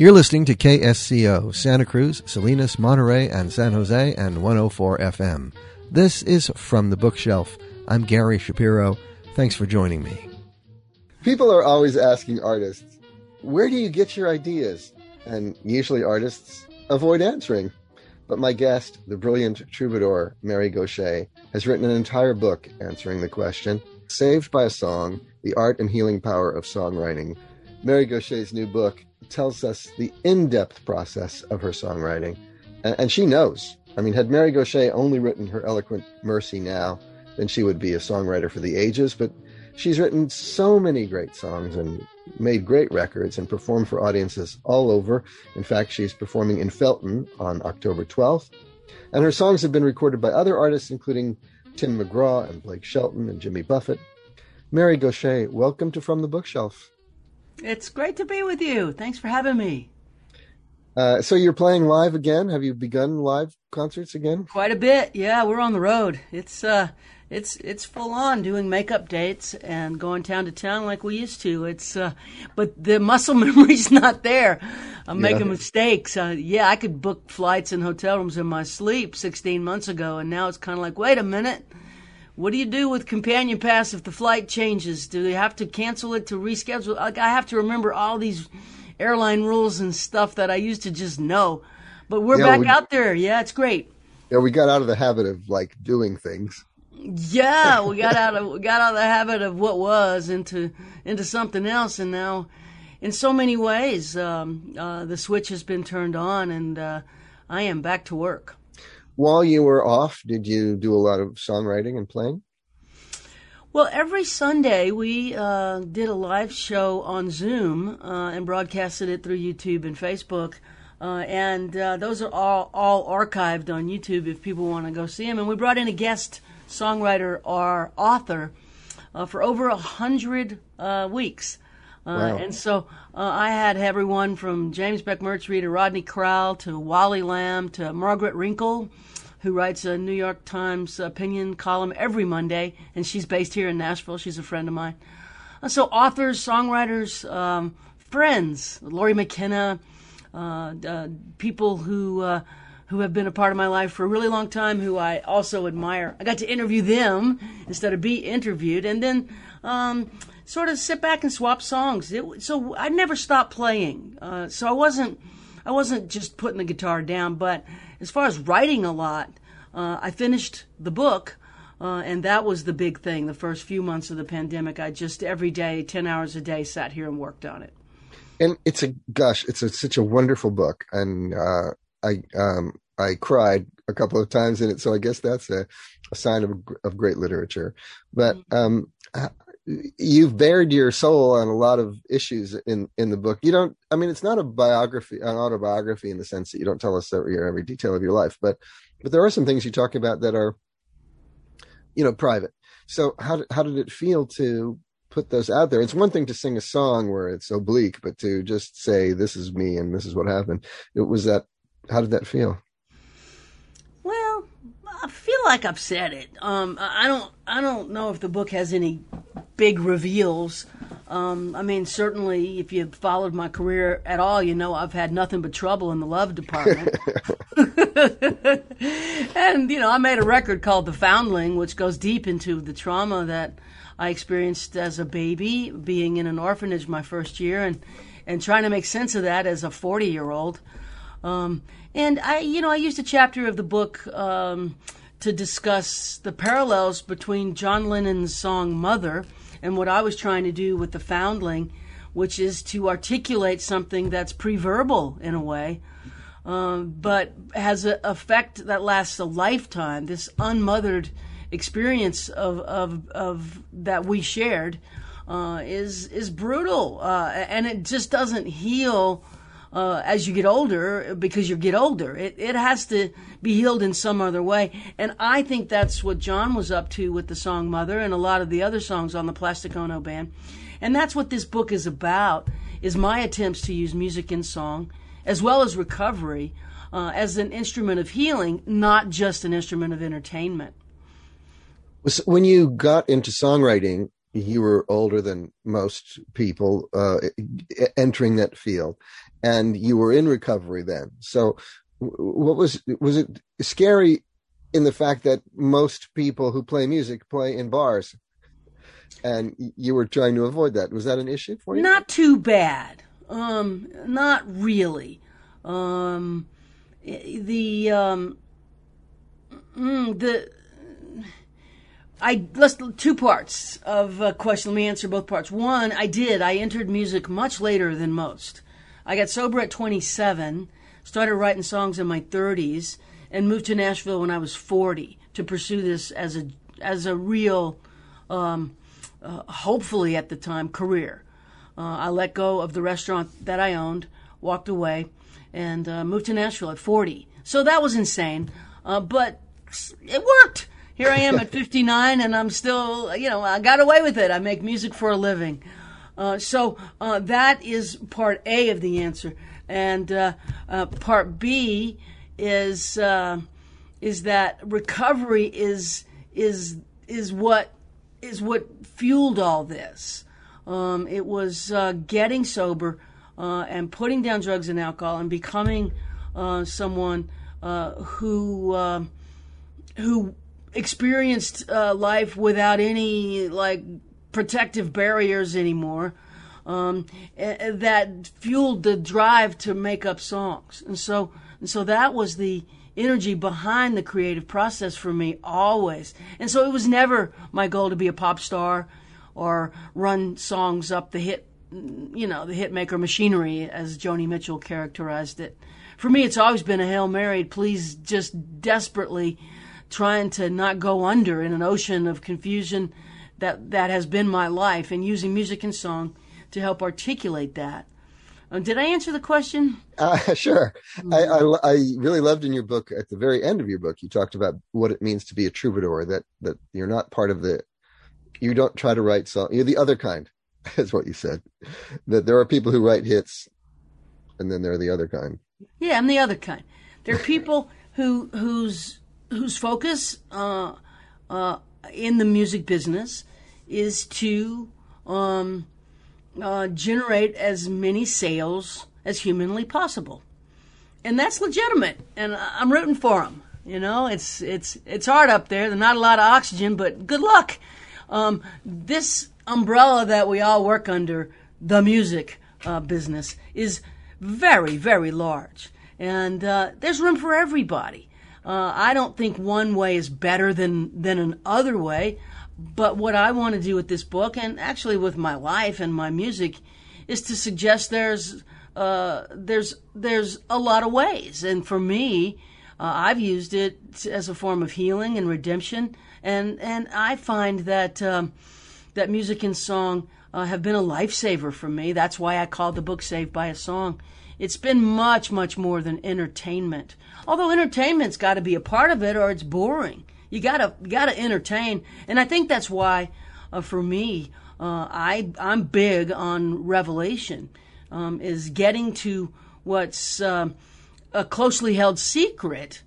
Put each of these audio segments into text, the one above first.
You're listening to KSCO, Santa Cruz, Salinas, Monterey, and San Jose, and 104 FM. This is From the Bookshelf. I'm Gary Shapiro. Thanks for joining me. People are always asking artists, where do you get your ideas? And usually artists avoid answering. But my guest, the brilliant troubadour Mary Gauthier, has written an entire book answering the question, Saved by a Song, The Art and Healing Power of Songwriting. Mary Gauthier's new book tells us the in-depth process of her songwriting. And she knows. I mean, had Mary Gauthier only written her eloquent Mercy now, then she would be a songwriter for the ages. But she's written so many great songs and made great records and performed for audiences all over. In fact, she's performing in Felton on October 12th. And her songs have been recorded by other artists, including Tim McGraw and Blake Shelton and Jimmy Buffett. Mary Gauthier, welcome to From the Bookshelf. It's great to be with you. Thanks for having me. So you're playing live again? Have you begun live concerts again? Quite a bit. Yeah, we're on the road. It's full on doing makeup dates and going town to town like we used to. But the muscle memory's not there. I'm making mistakes. I could book flights and hotel rooms in my sleep 16 months ago, and now it's kind of like, wait a minute. What do you do with Companion Pass if the flight changes? Do they have to cancel it to reschedule? Like, I have to remember all these airline rules and stuff that I used to just know. But we're back out there. Yeah, it's great. Yeah, we got out of the habit of like doing things. Yeah, we got out of the habit of what was into something else, and now, in so many ways, the switch has been turned on, and I am back to work. While you were off, did you do a lot of songwriting and playing? Well, every Sunday we did a live show on Zoom and broadcasted it through YouTube and Facebook. And those are all archived on YouTube if people want to go see them. And we brought in a guest songwriter or author for over 100 weeks. Wow. And so I had everyone from James Beck Murtry to Rodney Crowell to Wally Lamb to Margaret Rinkle, who writes a New York Times opinion column every Monday, and she's based here in Nashville. She's a friend of mine. So authors, songwriters, friends, Laurie McKenna, people who have been a part of my life for a really long time, who I also admire. I got to interview them instead of be interviewed, and then sort of sit back and swap songs. So I never stopped playing. So I wasn't just putting the guitar down. But as far as writing a lot, I finished the book, and that was the big thing. The first few months of the pandemic, I just every day, 10 hours a day, sat here and worked on it. And it's such a wonderful book, and I cried a couple of times in it, so I guess that's a sign of great literature. But you've bared your soul on a lot of issues in the book. It's not an autobiography in the sense that you don't tell us every detail of your life, but there are some things you talk about that are, private. So how did it feel to put those out there? It's one thing to sing a song where it's oblique, but to just say, this is me and this is what happened. How did that feel? Well, I feel like I've said it. I don't know if the book has any big reveals. Certainly, if you followed my career at all, I've had nothing but trouble in the love department. And, I made a record called The Foundling, which goes deep into the trauma that I experienced as a baby, being in an orphanage my first year, and trying to make sense of that as a 40-year-old. And I used a chapter of the book to discuss the parallels between John Lennon's song Mother and what I was trying to do with The Foundling, which is to articulate something that's pre-verbal in a way, but has an effect that lasts a lifetime. This unmothered experience of that we shared is brutal, and it just doesn't heal as you get older, because you get older. It has to be healed in some other way. And I think that's what John was up to with the song Mother and a lot of the other songs on the Plastic Ono Band. And that's what this book is about, is my attempts to use music and song, as well as recovery, as an instrument of healing, not just an instrument of entertainment. When you got into songwriting, you were older than most people entering that field. and you were in recovery then. So what was it scary in the fact that most people who play music play in bars, and you were trying to avoid that? Was that an issue for you? Not too bad. Not really. Let's two parts of a question. Let me answer both parts. One, I entered music much later than most. I got sober at 27, started writing songs in my 30s, and moved to Nashville when I was 40 to pursue this as a real, hopefully at the time, career. I let go of the restaurant that I owned, walked away, and moved to Nashville at 40. So that was insane, but it worked. Here I am at 59, and I'm still, I got away with it. I make music for a living. So that is part A of the answer. And part B is that recovery is what fueled all this. It was getting sober and putting down drugs and alcohol and becoming someone who experienced life without any protective barriers anymore. That fueled the drive to make up songs, and so that was the energy behind the creative process for me always. And so it was never my goal to be a pop star or run songs up the hit maker machinery, as Joni Mitchell characterized it. For me, it's always been a Hail Mary, please, just desperately trying to not go under in an ocean of confusion that has been my life, and using music and song to help articulate that. Did I answer the question? Sure. I really loved in your book, at the very end of your book, you talked about what it means to be a troubadour, that you're not part of you don't try to write songs. You're the other kind, is what you said. That there are people who write hits, and then there are the other kind. Yeah, I'm the other kind. There are people whose focus in the music business is to generate as many sales as humanly possible, and that's legitimate. And I'm rooting for them. It's hard up there. There's not a lot of oxygen, but good luck. This umbrella that we all work under, the music business, is very, very large, and there's room for everybody. I don't think one way is better than another way, but what I want to do with this book, and actually with my life and my music, is to suggest there's a lot of ways. And for me, I've used it as a form of healing and redemption, and I find that that music and song have been a lifesaver for me. That's why I called the book Saved by a Song. It's been much, much more than entertainment. Although entertainment's got to be a part of it, or it's boring. You gotta entertain, and I think that's why, for me, I'm big on revelation, is getting to what's a closely held secret.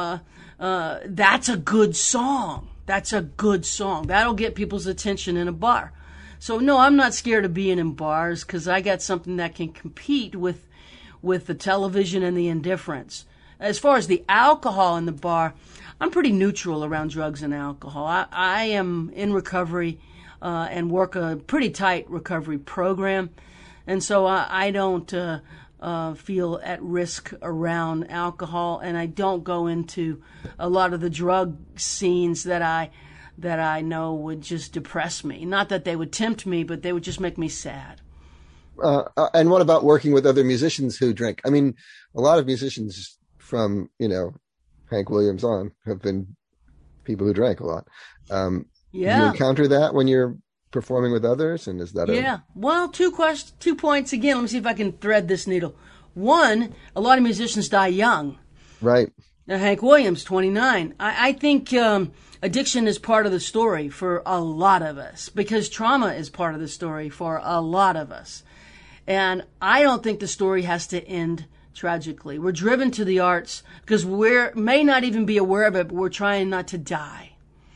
That's a good song. That's a good song. That'll get people's attention in a bar. So no, I'm not scared of being in bars, because I got something that can compete with the television and the indifference. As far as the alcohol in the bar, I'm pretty neutral around drugs and alcohol. I am in recovery and work a pretty tight recovery program, and so I don't feel at risk around alcohol, and I don't go into a lot of the drug scenes that I know would just depress me. Not that they would tempt me, but they would just make me sad. And what about working with other musicians who drink? I mean, a lot of musicians from, Hank Williams on have been people who drank a lot. Do you encounter that when you're performing with others? And is that Well, 2 points again. Let me see if I can thread this needle. One, a lot of musicians die young. Right. Hank Williams, 29. I think addiction is part of the story for a lot of us, because trauma is part of the story for a lot of us. And I don't think the story has to end tragically. We're driven to the arts because we may not even be aware of it, but we're trying not to die.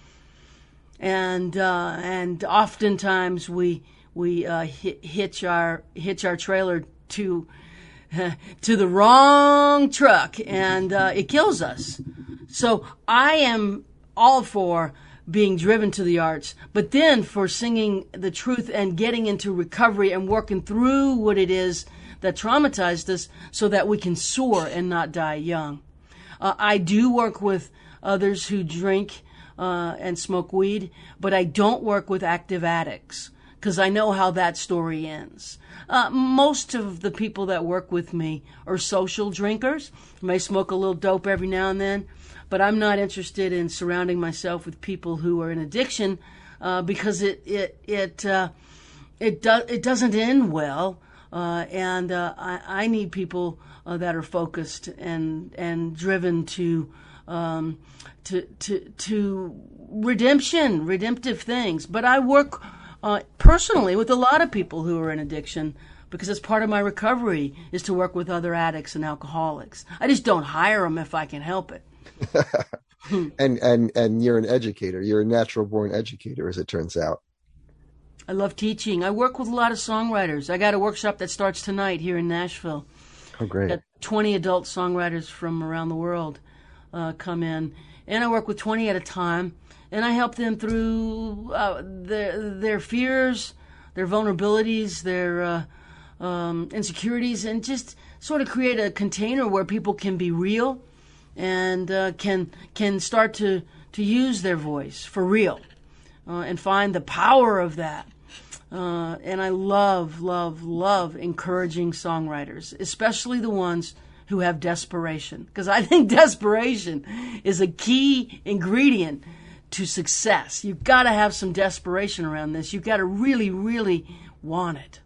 And oftentimes we hitch our trailer to to the wrong truck, and it kills us. So I am all for being driven to the arts, but then for singing the truth and getting into recovery and working through what it is that traumatized us so that we can soar and not die young. I do work with others who drink and smoke weed, but I don't work with active addicts because I know how that story ends. Most of the people that work with me are social drinkers, may smoke a little dope every now and then, but I'm not interested in surrounding myself with people who are in addiction because it doesn't end well, and I need people that are focused and driven to redemptive things. But I work personally with a lot of people who are in addiction because it's part of my recovery is to work with other addicts and alcoholics. I just don't hire them if I can help it. And you're an educator. You're a natural born educator, as it turns out. I love teaching. I work with a lot of songwriters. I got a workshop that starts tonight here in Nashville. Oh, great. 20 adult songwriters from around the world come in. And I work with 20 at a time. And I help them through their fears, their vulnerabilities, their insecurities, and just sort of create a container where people can be real and can start to use their voice for real and find the power of that. And I love encouraging songwriters, especially the ones who have desperation, because I think desperation is a key ingredient to success. You've got to have some desperation around this. You've got to really, really want it.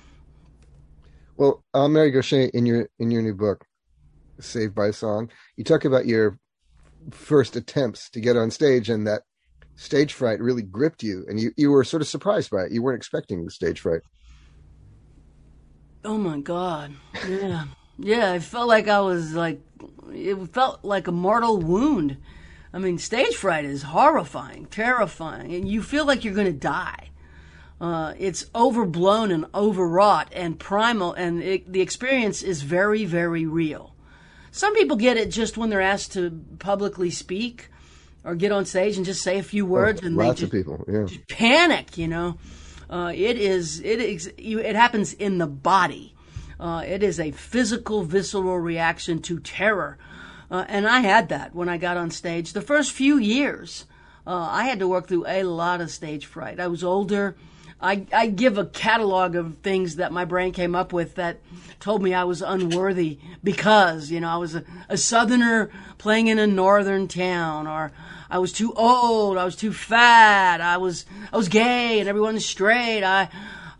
Well, Mary Gauthier, in your new book, Saved by Song, you talk about your first attempts to get on stage and that stage fright really gripped you, and you were sort of surprised by it. You weren't expecting the stage fright. Oh my God. Yeah. Yeah, I felt like it felt like a mortal wound. I mean, stage fright is horrifying, terrifying, and you feel like you're going to die. It's overblown and overwrought and primal, and the experience is very, very real. Some people get it just when they're asked to publicly speak or get on stage and just say a few words, and lots of people, just panic. You know, it happens in the body. It is a physical, visceral reaction to terror. And I had that when I got on stage. The first few years, I had to work through a lot of stage fright. I was older. I give a catalog of things that my brain came up with that told me I was unworthy because, you know, I was a Southerner playing in a northern town, or I was too old, I was too fat, I was gay and everyone's straight. I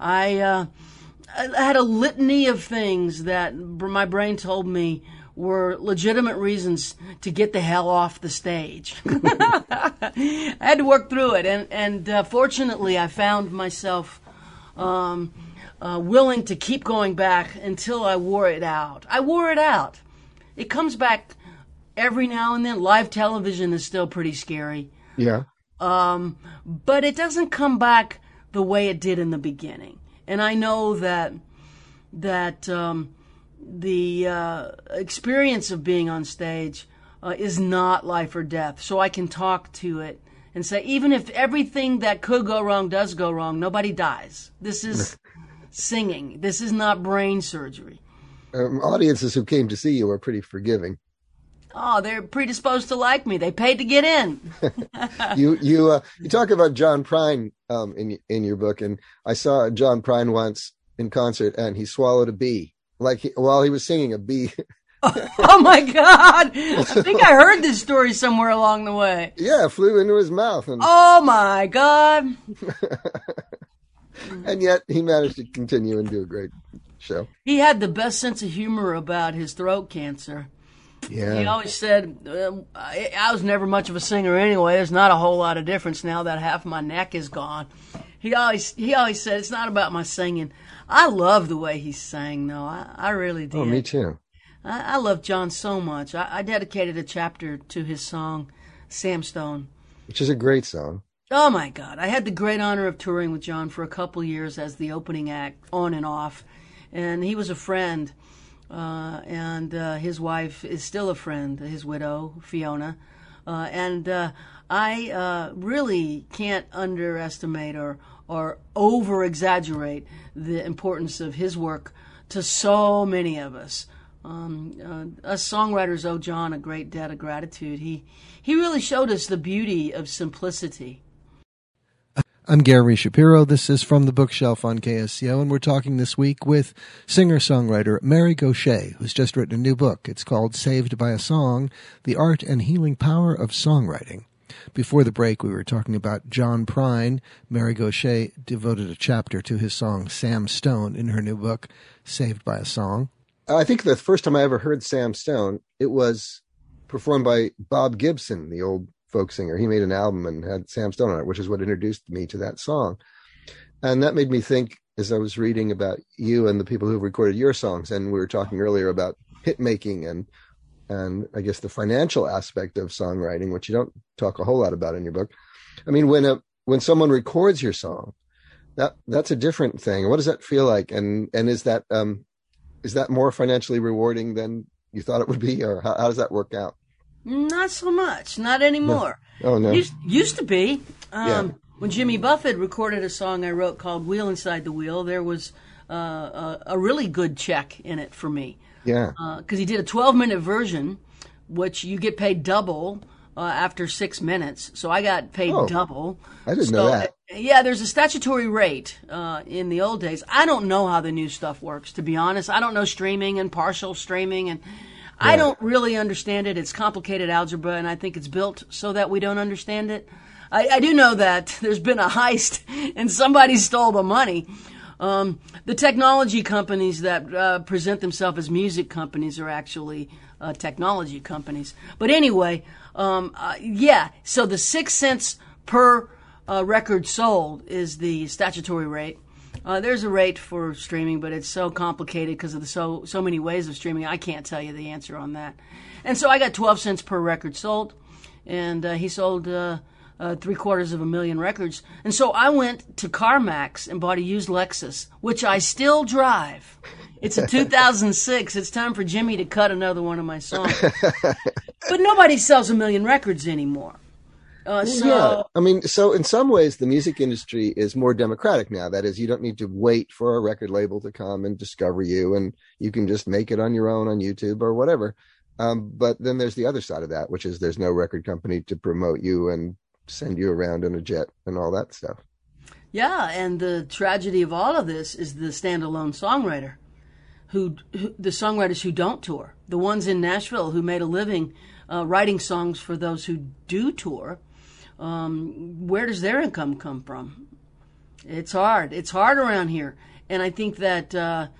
had a litany of things that my brain told me were legitimate reasons to get the hell off the stage. I had to work through it, and fortunately I found myself willing to keep going back until I wore it out. I wore it out. It comes back every now and then. Live television is still pretty scary. Yeah. But it doesn't come back the way it did in the beginning. And I know that the experience of being on stage is not life or death. So I can talk to it and say, even if everything that could go wrong does go wrong, nobody dies. This is singing. This is not brain surgery. Audiences who came to see you are pretty forgiving. Oh, they're predisposed to like me. They paid to get in. You talk about John Prine in your book, and I saw John Prine once in concert, and he swallowed a bee. While he was singing, a bee. Oh my God! I think I heard this story somewhere along the way. Yeah, it flew into his mouth. Oh my God! And yet he managed to continue and do a great show. He had the best sense of humor about his throat cancer. Yeah. He always said, I was never much of a singer anyway. There's not a whole lot of difference now that half my neck is gone. He always said, it's not about my singing. I love the way he sang, though. I really did. Oh, me too. I love John so much. I dedicated a chapter to his song, Sam Stone. Which is a great song. Oh, my God. I had the great honor of touring with John for a couple years as the opening act, on and off. And he was a friend. and his wife is still a friend, his widow, Fiona. I really can't underestimate or over-exaggerate the importance of his work to so many of us. Us songwriters owe John a great debt of gratitude. He really showed us the beauty of simplicity. I'm Gary Shapiro. This is From the Bookshelf on KSCO, and we're talking this week with singer-songwriter Mary Gauthier, who's just written a new book. It's called Saved by a Song, The Art and Healing Power of Songwriting. Before the break, we were talking about John Prine. Mary Gauthier devoted a chapter to his song Sam Stone in her new book, Saved by a Song. I think the first time I ever heard Sam Stone, it was performed by Bob Gibson, the old folk singer. He made an album and had Sam Stone on it, which is what introduced me to that song. And that made me think, as I was reading about you and the people who've recorded your songs, and we were talking earlier about hit making and I guess the financial aspect of songwriting, which you don't talk a whole lot about in your book. I mean, when someone records your song, that's a different thing. What does that feel like? And is that more financially rewarding than you thought it would be, or how does that work out? Not so much. Not anymore. No. Oh, no. Used to be. Yeah. When Jimmy Buffett recorded a song I wrote called Wheel Inside the Wheel, there was a really good check in it for me. Yeah. Because he did a 12-minute version, which you get paid double after 6 minutes. So I got paid double. I didn't know that. Yeah, there's a statutory rate in the old days. I don't know how the new stuff works, to be honest. I don't know streaming and partial streaming, and I don't really understand it. It's complicated algebra, and I think it's built so that we don't understand it. I do know that there's been a heist, and somebody stole the money. The technology companies that present themselves as music companies are actually technology companies. But anyway, so the 6 cents per record sold is the statutory rate. There's a rate for streaming, but it's so complicated because of the so many ways of streaming. I can't tell you the answer on that. And so I got 12 cents per record sold, and he sold 750,000 records. And so I went to CarMax and bought a used Lexus, which I still drive. It's a 2006. It's time for Jimmy to cut another one of my songs. But nobody sells 1 million records anymore. Yeah, I mean, so in some ways, the music industry is more democratic now. That is, you don't need to wait for a record label to come and discover you, and you can just make it on your own on YouTube or whatever. But then there's the other side of that, which is there's no record company to promote you and send you around in a jet and all that stuff. Yeah, and the tragedy of all of this is the standalone songwriter, the songwriters who don't tour, the ones in Nashville who made a living writing songs for those who do tour. Where does their income come from? It's hard. It's hard around here. And I think that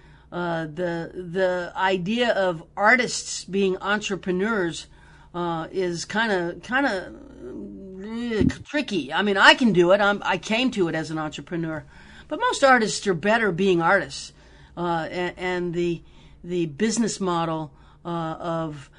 the idea of artists being entrepreneurs is kind of tricky. I mean, I can do it. I came to it as an entrepreneur, but most artists are better being artists. And the business model of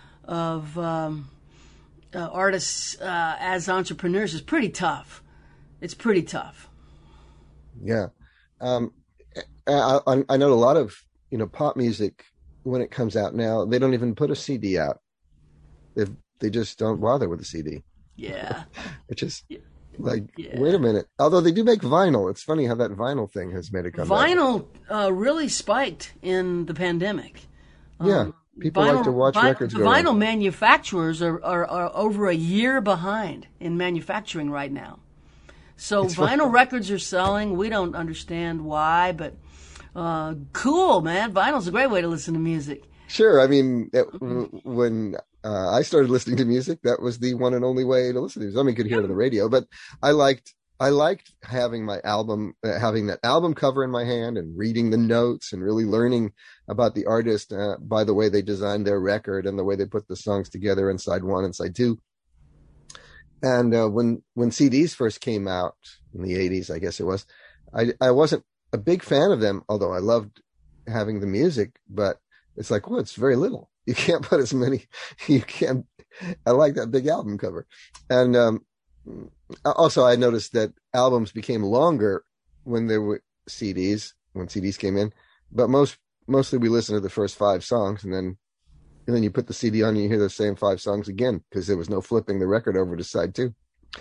artists as entrepreneurs is pretty tough. It's pretty tough. Yeah. I know a lot of, pop music, when it comes out now, they don't even put a CD out. They just don't bother with a CD. Yeah. Which is wait a minute. Although they do make vinyl. It's funny how that vinyl thing has made a comeback. Vinyl really spiked in the pandemic. Yeah. People like to watch records go The vinyl manufacturers are over a year behind in manufacturing right now. So vinyl records are selling. We don't understand why, but cool, man. Vinyl's a great way to listen to music. Sure. I mean, when I started listening to music, that was the one and only way to listen to it. I mean, you could hear it on the radio, but I liked having my album, having that album cover in my hand and reading the notes and really learning about the artist by the way they designed their record and the way they put the songs together in side one and side two. And when CDs first came out in the 80s, I guess it was, I wasn't a big fan of them, although I loved having the music, but it's like, well, it's very little. You can't put as many, I like that big album cover. And also I noticed that albums became longer when there were CDs, when CDs came in, but most mostly we listen to the first 5 songs, and then you put the CD on and you hear the same 5 songs again, because there was no flipping the record over to side 2.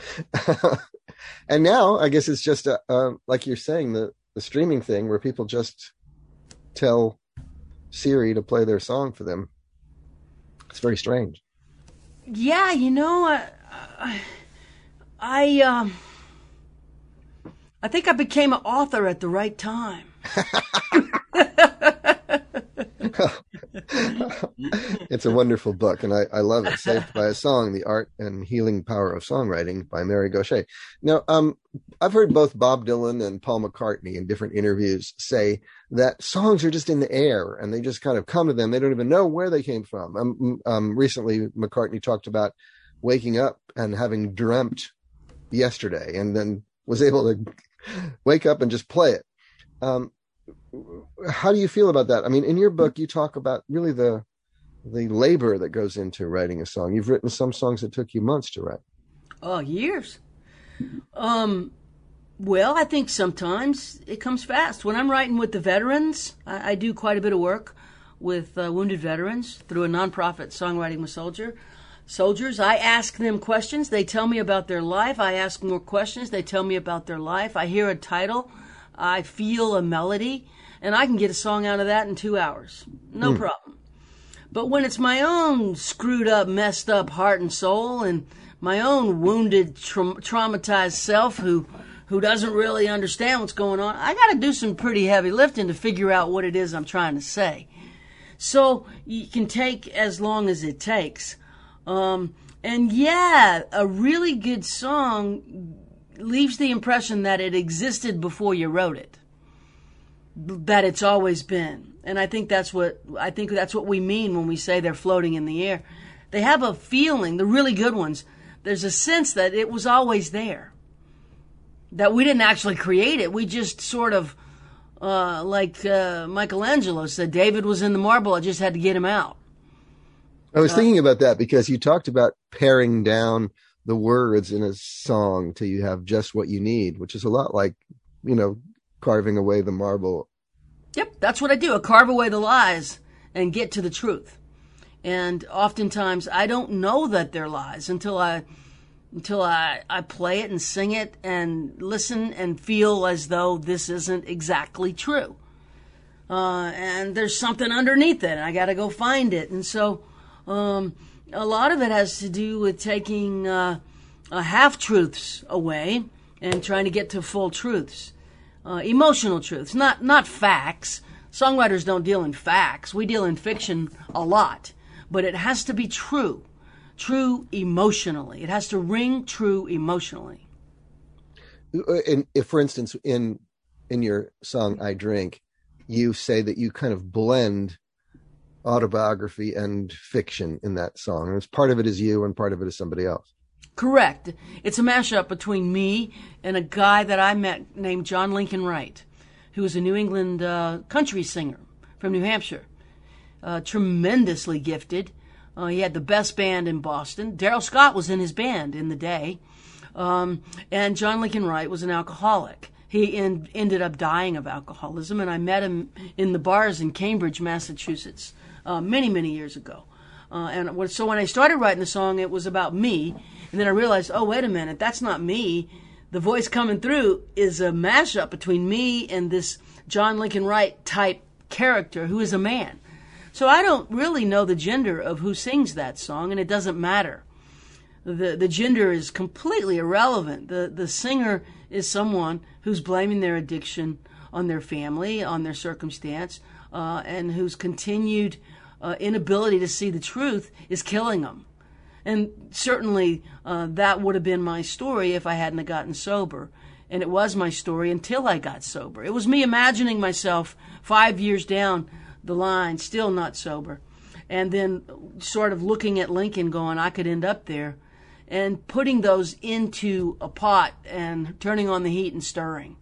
And now I guess it's just like you're saying, the streaming thing where people just tell Siri to play their song for them. It's very strange. Yeah, I think I became an author at the right time. It's a wonderful book, and I love it. Saved by a Song: The Art and Healing Power of Songwriting by Mary Gauthier. Now, I've heard both Bob Dylan and Paul McCartney in different interviews say that songs are just in the air, and they just kind of come to them. They don't even know where they came from. Recently, McCartney talked about waking up and having dreamt yesterday, and then was able to wake up and just play it. How do you feel about that? I mean, in your book, you talk about really the labor that goes into writing a song. You've written some songs that took you months to write. Oh, years. Well, I think sometimes it comes fast. When I'm writing with the veterans, I do quite a bit of work with wounded veterans through a nonprofit, Songwriting with Soldiers. I ask them questions. They tell me about their life. I ask more questions. They tell me about their life. I hear a title. I feel a melody, and I can get a song out of that in 2 hours. No problem. But when it's my own screwed up, messed up heart and soul, and my own wounded, traumatized self who doesn't really understand what's going on, I got to do some pretty heavy lifting to figure out what it is I'm trying to say. So you can take as long as it takes. And yeah, a really good song leaves the impression that it existed before you wrote it, that it's always been. And I think that's what we mean when we say they're floating in the air. They have a feeling, the really good ones, there's a sense that it was always there, that we didn't actually create it. We just sort of, like Michelangelo said, David was in the marble, I just had to get him out. I was thinking about that because you talked about paring down the words in a song till you have just what you need, which is a lot like, carving away the marble. Yep, that's what I do. I carve away the lies and get to the truth. And oftentimes I don't know that they're lies until I play it and sing it and listen and feel as though this isn't exactly true. And there's something underneath it, and I got to go find it. And so a lot of it has to do with taking half-truths away and trying to get to full truths. Emotional truths, not facts. Songwriters don't deal in facts. We deal in fiction a lot. But it has to be true emotionally. It has to ring true emotionally. And if, for instance, in your song, I Drink, you say that you kind of blend autobiography and fiction in that song. And part of it is you and part of it is somebody else. Correct. It's a mashup between me and a guy that I met named John Lincoln Wright, who was a New England country singer from New Hampshire. Tremendously gifted. He had the best band in Boston. Darrell Scott was in his band in the day. And John Lincoln Wright was an alcoholic. He ended up dying of alcoholism, and I met him in the bars in Cambridge, Massachusetts, many, many years ago. So when I started writing the song, it was about me. And then I realized, oh, wait a minute, that's not me. The voice coming through is a mashup between me and this John Lincoln Wright type character who is a man. So I don't really know the gender of who sings that song, and it doesn't matter. The gender is completely irrelevant. The singer is someone who's blaming their addiction on their family, on their circumstance, and whose continued inability to see the truth is killing them. And certainly that would have been my story if I hadn't gotten sober. And it was my story until I got sober. It was me imagining myself 5 years down the line, still not sober, and then sort of looking at Lincoln going, I could end up there, and putting those into a pot and turning on the heat and stirring.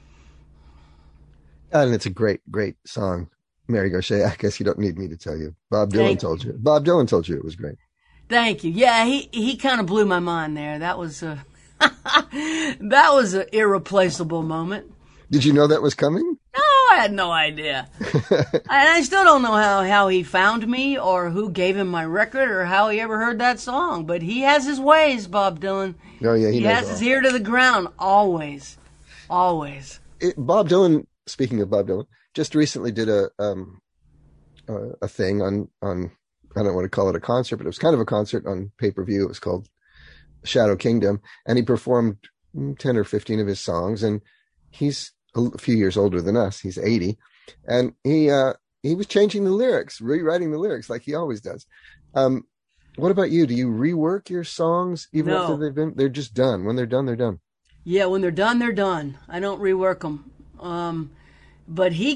And it's a great, great song, Mary Gauthier. I guess you don't need me to tell you. Bob Dylan told you. Bob Dylan told you it was great. Thank you. Yeah, he kind of blew my mind there. That was a that was an irreplaceable moment. Did you know that was coming? No, I had no idea. I still don't know how he found me or who gave him my record or how he ever heard that song. But he has his ways, Bob Dylan. Oh, yeah, he has his ear to the ground, always. Always. Bob Dylan, speaking of Bob Dylan, just recently did a thing on, I don't want to call it a concert, but it was kind of a concert on pay-per-view. It was called Shadow Kingdom. And he performed 10 or 15 of his songs. And he's a few years older than us. He's 80. And he was changing the lyrics, rewriting the lyrics like he always does. What about you? Do you rework your songs even after they're just done? When they're done, they're done. Yeah, when they're done, they're done. I don't rework them. But he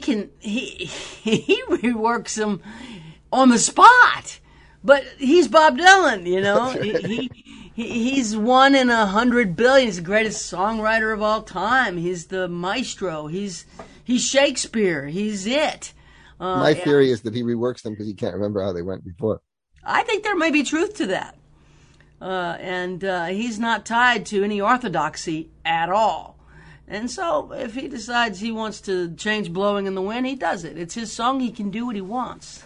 reworks them on the spot. But he's Bob Dylan, you know. He's 1 in 100 billion. He's the greatest songwriter of all time. He's the maestro. He's Shakespeare. He's it. My theory is that he reworks them because he can't remember how they went before. I think there may be truth to that. And he's not tied to any orthodoxy at all. And so if he decides he wants to change Blowing in the Wind, he does it. It's his song. He can do what he wants.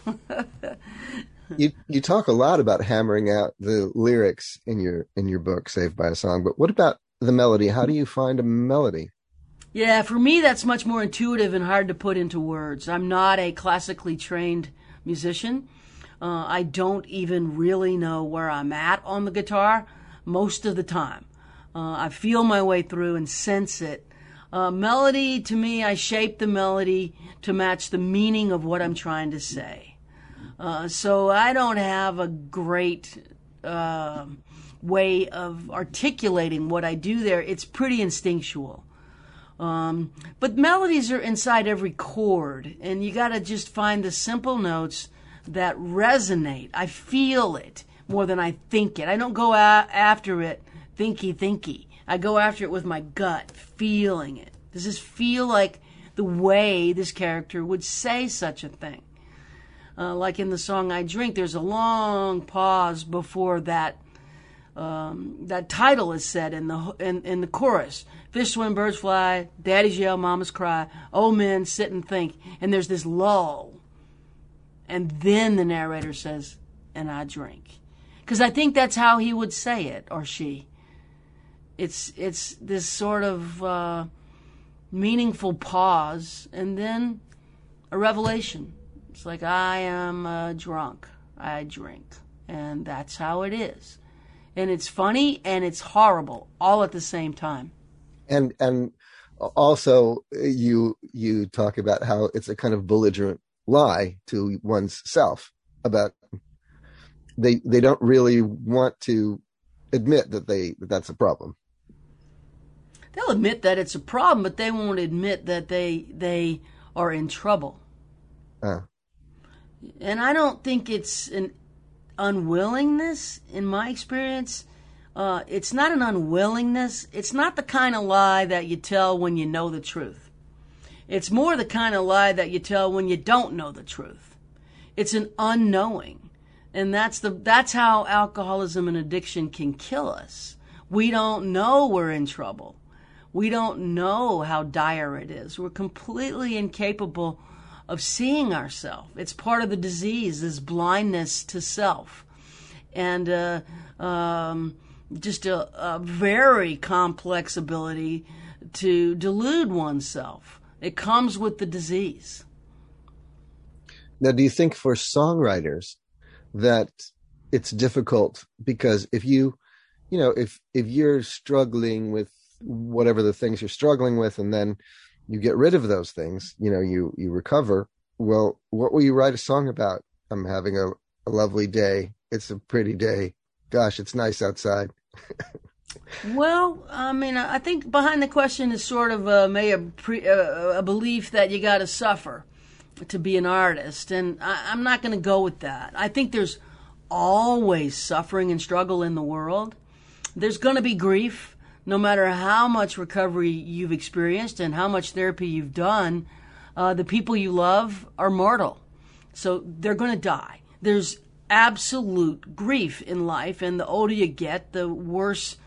You talk a lot about hammering out the lyrics in your book, Saved by a Song. But what about the melody? How do you find a melody? Yeah, for me, that's much more intuitive and hard to put into words. I'm not a classically trained musician. I don't even really know where I'm at on the guitar most of the time. I feel my way through and sense it. Melody, to me, I shape the melody to match the meaning of what I'm trying to say. So I don't have a great way of articulating what I do there. It's pretty instinctual. But melodies are inside every chord, and you got to just find the simple notes that resonate. I feel it more than I think it. I don't go after it thinky. I go after it with my gut, feeling it. Does this feel like the way this character would say such a thing? Like in the song I Drink, there's a long pause before that title is said in the chorus. Fish swim, birds fly, daddies yell, mamas cry, old men sit and think, and there's this lull. And then the narrator says, and I drink. Because I think that's how he would say it, or she. It's this sort of meaningful pause, and then a revelation. It's like, I am drunk. I drink. And that's how it is. And it's funny and it's horrible all at the same time. And also you talk about how it's a kind of belligerent lie to one's self about they don't really want to admit that that's a problem. They'll admit that it's a problem, but they won't admit that they are in trouble. And I don't think it's an unwillingness in my experience. It's not an unwillingness. It's not the kind of lie that you tell when you know the truth. It's more the kind of lie that you tell when you don't know the truth. It's an unknowing. And that's how alcoholism and addiction can kill us. We don't know we're in trouble. We don't know how dire it is. We're completely incapable of seeing ourselves. It's part of the disease, this blindness to self. And just a very complex ability to delude oneself. It comes with the disease. Now, do you think for songwriters that it's difficult because if you're struggling with whatever the things you're struggling with, and then you get rid of those things, you recover. Well, what will you write a song about? I'm having a lovely day. It's a pretty day. Gosh, it's nice outside. Well, I mean, I think behind the question is sort of a belief that you got to suffer to be an artist. And I'm not going to go with that. I think there's always suffering and struggle in the world. There's going to be grief. No matter how much recovery you've experienced and how much therapy you've done, the people you love are mortal. So they're going to die. There's absolute grief in life, and the older you get, the worse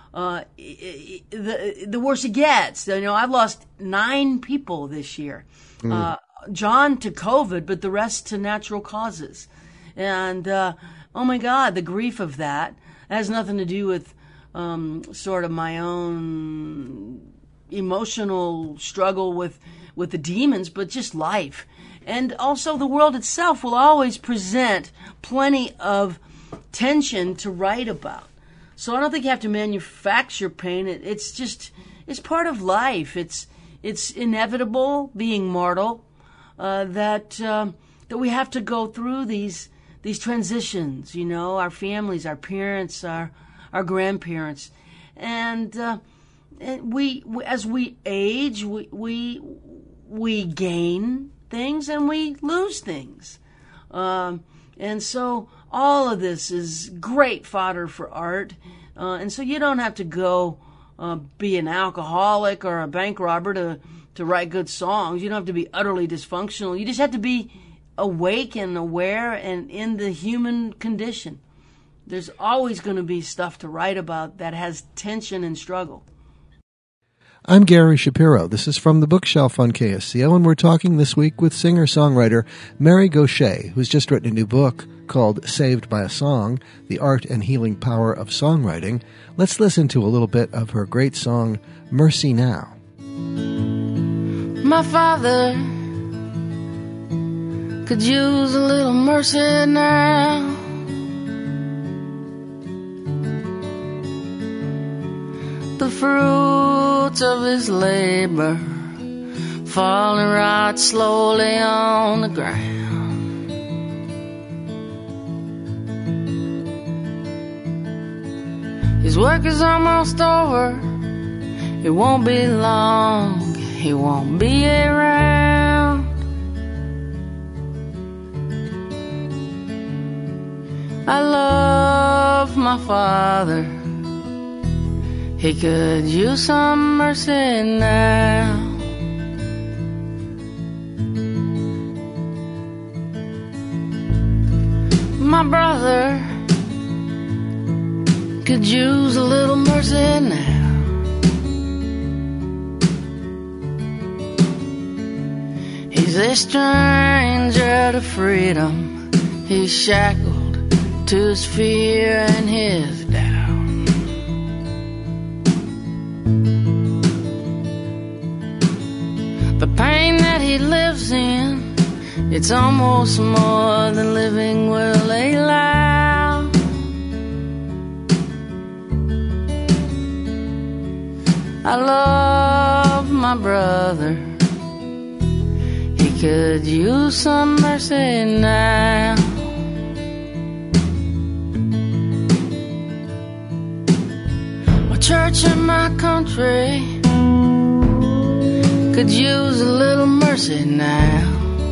the worse it gets. I've lost 9 people this year. John to COVID, but the rest to natural causes. And, oh my God, the grief of that has nothing to do with, sort of my own emotional struggle with the demons, but just life. And also the world itself will always present plenty of tension to write about. So I don't think you have to manufacture pain. It's part of life. It's inevitable, being mortal, that we have to go through these transitions, our families, our parents, our grandparents. And we as we age, we gain things and we lose things. And so all of this is great fodder for art. And so you don't have to go be an alcoholic or a bank robber to write good songs. You don't have to be utterly dysfunctional. You just have to be awake and aware and in the human condition. There's always going to be stuff to write about that has tension and struggle. I'm Gary Shapiro. This is From the Bookshelf on KSCO, and we're talking this week with singer-songwriter Mary Gauthier, who's just written a new book called Saved by a Song, The Art and Healing Power of Songwriting. Let's listen to a little bit of her great song, Mercy Now. My father could use a little mercy now. The fruits of his labor falling right slowly on the ground. His work is almost over. It won't be long. He won't be around. I love my father. He could use some mercy now. My brother could use a little mercy now. He's a stranger to freedom. He's shackled to his fear and his doubt. The pain that he lives in, it's almost more than living will allow. I love my brother. He could use some mercy now. My church and my country could use a little mercy now.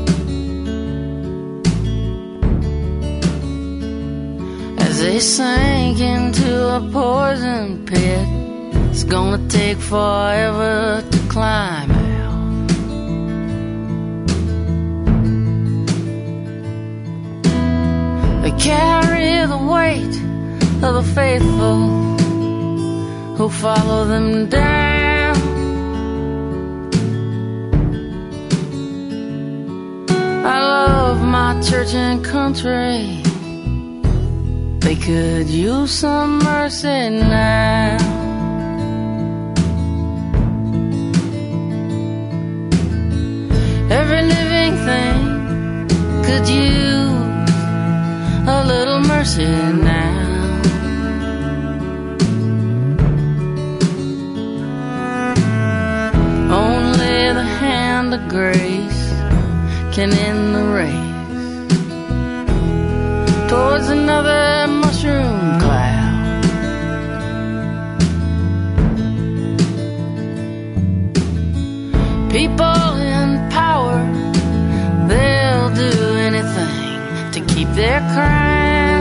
As they sink into a poison pit, it's gonna take forever to climb out. They carry the weight of the faithful who follow them down. I love my church and country. They could use some mercy now. Every living thing could use a little mercy now. Only the hand of grace can end the race towards another mushroom cloud. People in power, they'll do anything to keep their crown.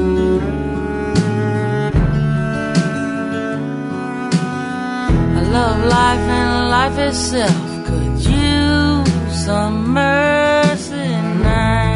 I love life and life itself could use some mercy now.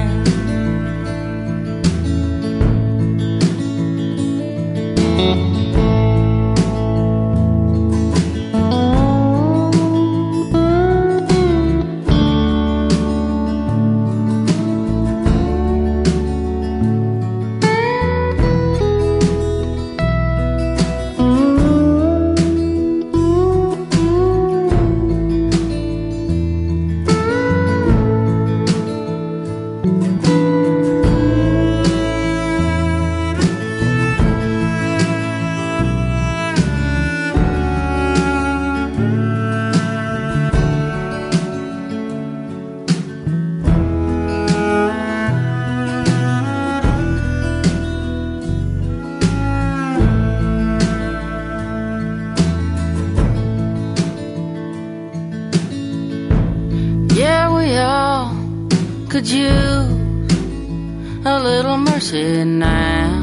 could use a little mercy now.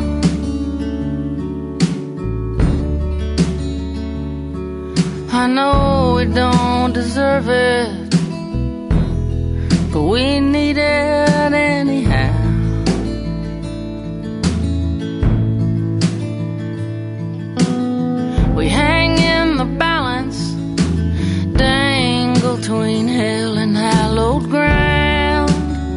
I know we don't deserve it, but we need it anyhow. We hang in the balance, dangle between hell and hallowed ground.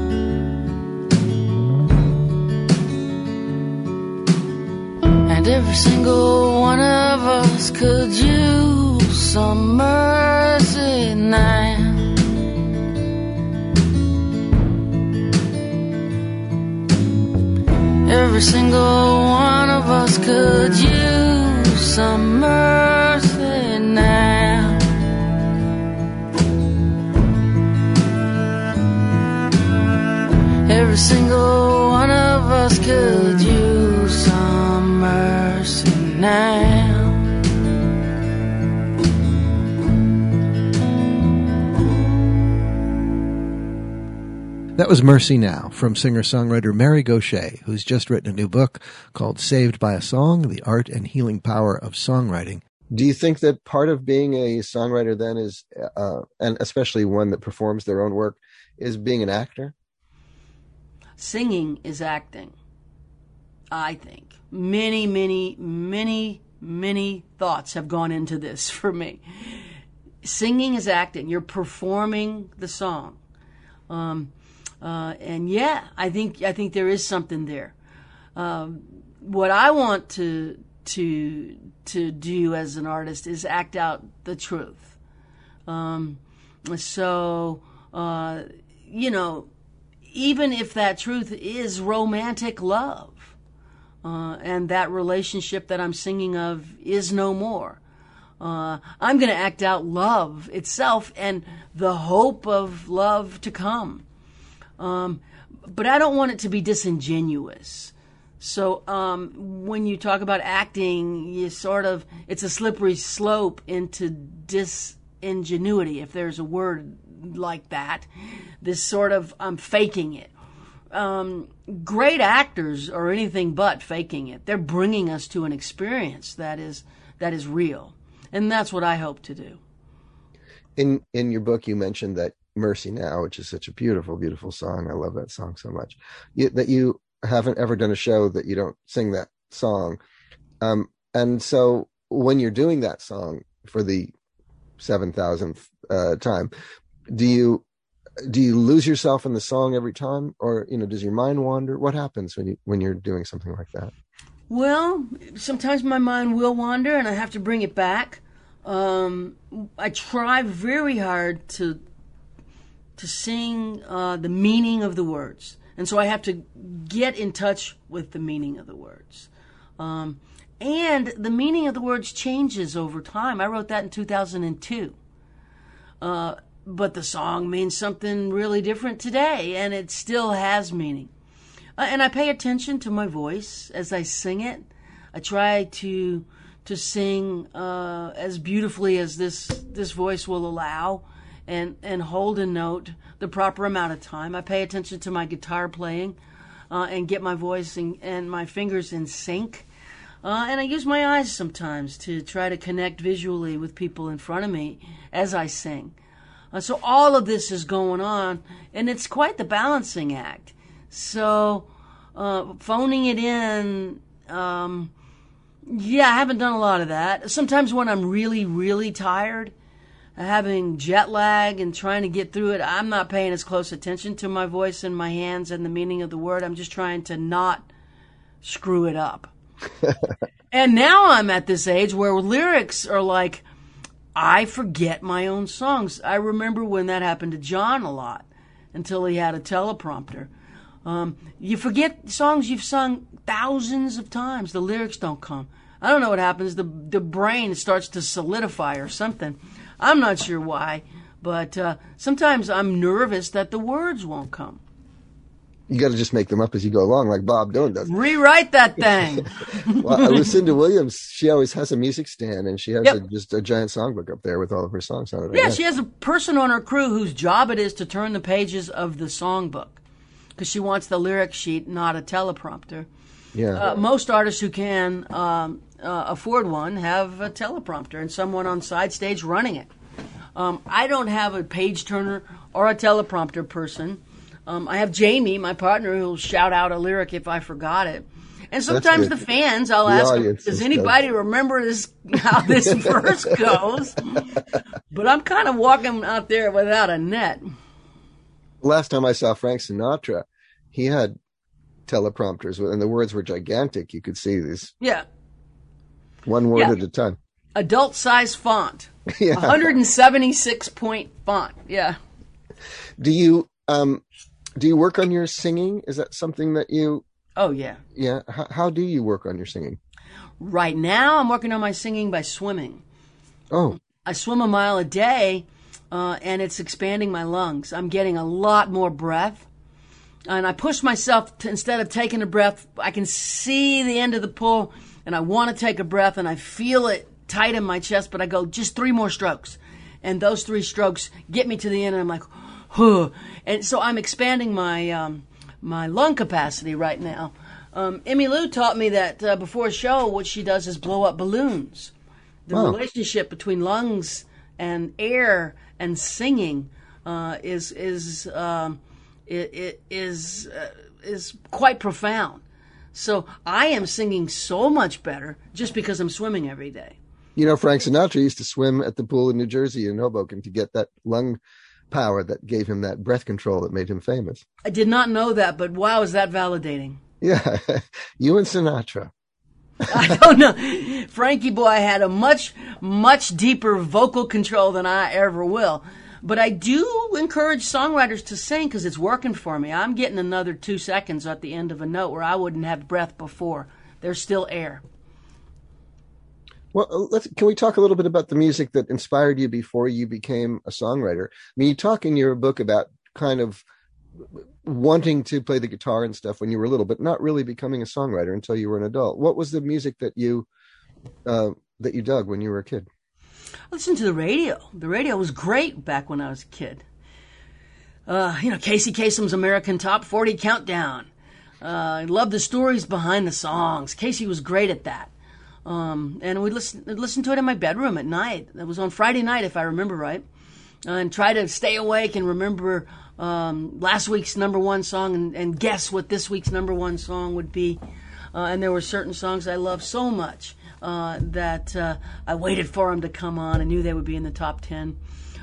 And every single one of us could use some mercy now. Every single one of us could use some mercy now. Every single one of us could use some mercy now. That was Mercy Now from singer-songwriter Mary Gauthier, who's just written a new book called Saved by a Song, The Art and Healing Power of Songwriting. Do you think that part of being a songwriter then is, and especially one that performs their own work, is being an actor? Singing is acting, I think. Many, many, many, many thoughts have gone into this for me. Singing is acting. You're performing the song. And yeah, I think there is something there. What I want to do as an artist is act out the truth. Even if that truth is romantic love, and that relationship that I'm singing of is no more, I'm going to act out love itself and the hope of love to come. But I don't want it to be disingenuous. So when you talk about acting, it's a slippery slope into disingenuity, if there's a word like that. This sort of, I'm faking it. Great actors are anything but faking it. They're bringing us to an experience that is real. And that's what I hope to do. In your book, you mentioned that Mercy Now, which is such a beautiful, beautiful song. I love that song so much. That you haven't ever done a show that you don't sing that song. And so when you're doing that song for the 7,000th time, do you lose yourself in the song every time, or does your mind wander? What happens when you're doing something like that? Well, sometimes my mind will wander, and I have to bring it back. I try very hard to sing the meaning of the words, and so I have to get in touch with the meaning of the words. And the meaning of the words changes over time. I wrote that in 2002. But the song means something really different today, and it still has meaning. And I pay attention to my voice as I sing it. I try to sing as beautifully as this voice will allow, and hold a note the proper amount of time. I pay attention to my guitar playing and get my voice and my fingers in sync. And I use my eyes sometimes to try to connect visually with people in front of me as I sing. So all of this is going on, and it's quite the balancing act. So phoning it in, I haven't done a lot of that. Sometimes when I'm really, really tired, having jet lag and trying to get through it, I'm not paying as close attention to my voice and my hands and the meaning of the word. I'm just trying to not screw it up. And now I'm at this age where lyrics are like, I forget my own songs. I remember when that happened to John a lot until he had a teleprompter. You forget songs you've sung thousands of times. The lyrics don't come. I don't know what happens. The brain starts to solidify or something. I'm not sure why, but sometimes I'm nervous that the words won't come. You got to just make them up as you go along, like Bob Dylan does. Rewrite that thing. Well, Lucinda Williams, she always has a music stand, and she has just a giant songbook up there with all of her songs on it. Yeah, she has a person on her crew whose job it is to turn the pages of the songbook. because she wants the lyric sheet, not a teleprompter. Yeah. Most artists who can afford one have a teleprompter and someone on side stage running it. I don't have a page turner or a teleprompter person. I have Jamie, my partner, who'll shout out a lyric if I forgot it. And sometimes the fans, I'll ask them, does anybody remember how this verse goes? But I'm kind of walking out there without a net. Last time I saw Frank Sinatra, he had teleprompters, and the words were gigantic. You could see these. Yeah. One word at a time. Adult size font. Yeah. 176 point font. Yeah. Do you work on your singing? Is that something that you... Oh, yeah. Yeah. How do you work on your singing? Right now, I'm working on my singing by swimming. Oh. I swim a mile a day, and it's expanding my lungs. I'm getting a lot more breath. And I push myself to, instead of taking a breath, I can see the end of the pool, and I want to take a breath, and I feel it tight in my chest, but I go, just 3 more strokes. And those 3 strokes get me to the end, and I'm like, huh. And so I'm expanding my my lung capacity right now. Emmylou taught me that before a show, what she does is blow up balloons. The relationship between lungs and air and singing is quite profound. So I am singing so much better just because I'm swimming every day. You know, Frank Sinatra used to swim at the pool in New Jersey in Hoboken to get that lung power that gave him that breath control that made him famous. I did not know that, but wow, is that validating. Yeah, you and Sinatra. I don't know. Frankie boy had a much, much deeper vocal control than I ever will. But I do encourage songwriters to sing because it's working for me. I'm getting another 2 seconds at the end of a note where I wouldn't have breath before. There's still air. Well, can we talk a little bit about the music that inspired you before you became a songwriter? I mean, you talk in your book about kind of wanting to play the guitar and stuff when you were little, but not really becoming a songwriter until you were an adult. What was the music that you dug when you were a kid? I listened to the radio. The radio was great back when I was a kid. Casey Kasem's American Top 40 Countdown. I loved the stories behind the songs. Casey was great at that. And we listened to it in my bedroom at night. It was on Friday night, if I remember right. And try to stay awake and remember last week's number one song and guess what this week's number one song would be. And there were certain songs I loved so much that I waited for them to come on. I knew they would be in the top 10.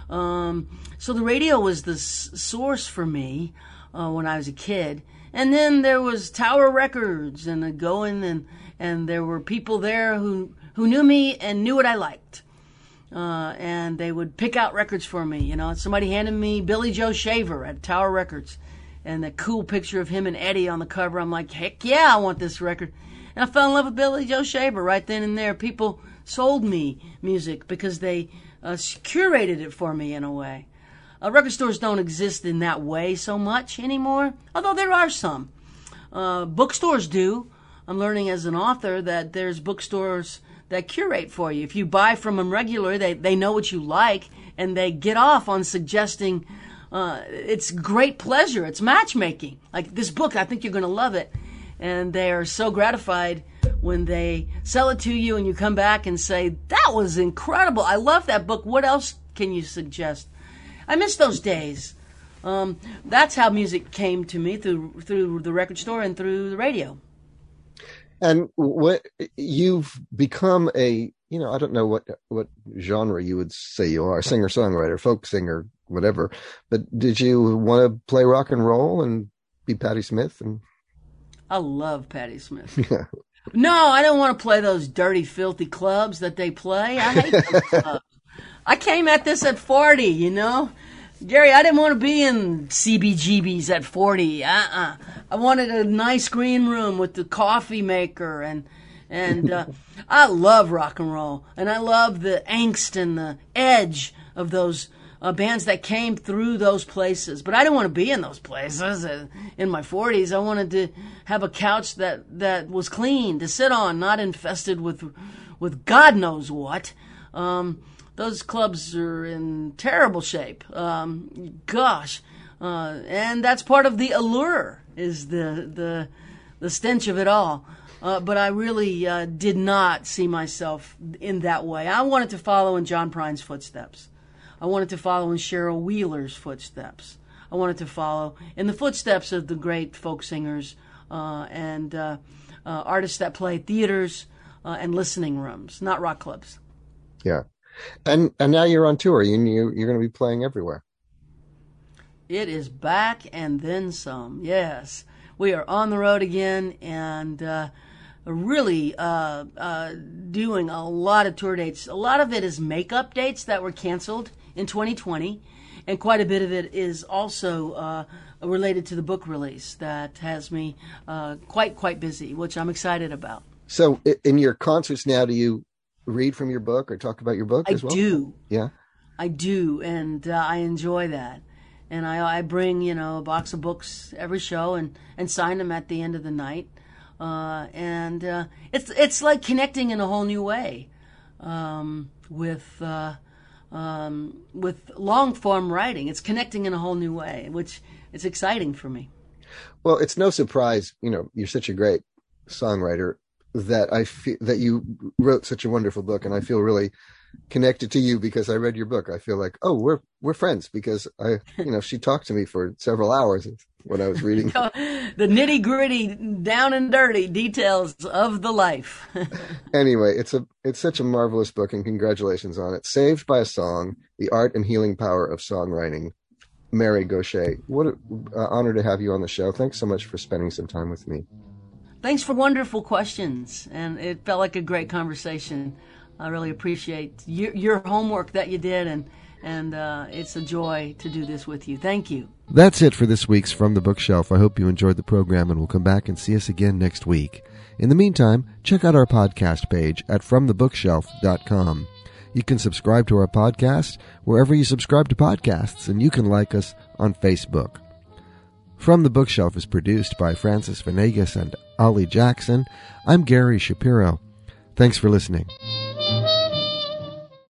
So the radio was the source for me when I was a kid. And then there was Tower Records, and I'd go in and there were people there who knew me and knew what I liked. And they would pick out records for me. You know, somebody handed me Billy Joe Shaver at Tower Records and that cool picture of him and Eddie on the cover. I'm like, heck yeah, I want this record. And I fell in love with Billy Joe Shaver right then and there. People sold me music because they curated it for me in a way. Record stores don't exist in that way so much anymore, although there are some. Bookstores do. I'm learning as an author that there's bookstores that curate for you. If you buy from them regularly, they know what you like, and they get off on suggesting it's great pleasure. It's matchmaking. Like this book, I think you're going to love it. And they are so gratified when they sell it to you and you come back and say, that was incredible. I love that book. What else can you suggest? I miss those days. That's how music came to me, through the record store and through the radio. And what you've become I don't know what genre you would say you are, singer-songwriter, folk singer, whatever. But did you want to play rock and roll and be Patti Smith? I love Patti Smith. Yeah. No, I don't want to play those dirty, filthy clubs that they play. I hate those clubs. I came at this at 40, you know. Gary, I didn't want to be in CBGBs at 40. I wanted a nice green room with the coffee maker and I love rock and roll, and I love the angst and the edge of those bands that came through those places. But I didn't want to be in those places in my 40s. I wanted to have a couch that was clean to sit on, not infested with God knows what. Those clubs are in terrible shape. Gosh, And that's part of the allure, is the stench of it all. But I really did not see myself in that way. I wanted to follow in John Prine's footsteps. I wanted to follow in Cheryl Wheeler's footsteps. I wanted to follow in the footsteps of the great folk singers and artists that play theaters and listening rooms, not rock clubs. Yeah. And now you're on tour. You're going to be playing everywhere. It is back and then some, yes. We are on the road again and really doing a lot of tour dates. A lot of it is makeup dates that were canceled in 2020, and quite a bit of it is also related to the book release that has me quite busy, which I'm excited about. So in your concerts now, do you read from your book or talk about your book as well? I do. Yeah? I do, and I enjoy that. And I bring, a box of books every show and sign them at the end of the night. And it's like connecting in a whole new way with long form writing. It's connecting in a whole new way, which is exciting for me. Well, it's no surprise, you're such a great songwriter that I feel that you wrote such a wonderful book, and I feel really connected to you because I read your book. I feel like, oh, we're friends because she talked to me for several hours when I was reading. The nitty gritty, down and dirty details of the life. Anyway, it's such a marvelous book, and congratulations on it. Saved by a Song: The Art and Healing Power of Songwriting. Mary Gauthier, what an honor to have you on the show. Thanks so much for spending some time with me. Thanks for wonderful questions, and it felt like a great conversation. I really appreciate your homework that you did, and it's a joy to do this with you. Thank you. That's it for this week's From the Bookshelf. I hope you enjoyed the program and will come back and see us again next week. In the meantime, check out our podcast page at FromTheBookshelf.com. You can subscribe to our podcast wherever you subscribe to podcasts, and you can like us on Facebook. From the Bookshelf is produced by Francis Venegas and Ollie Jackson. I'm Gary Shapiro. Thanks for listening.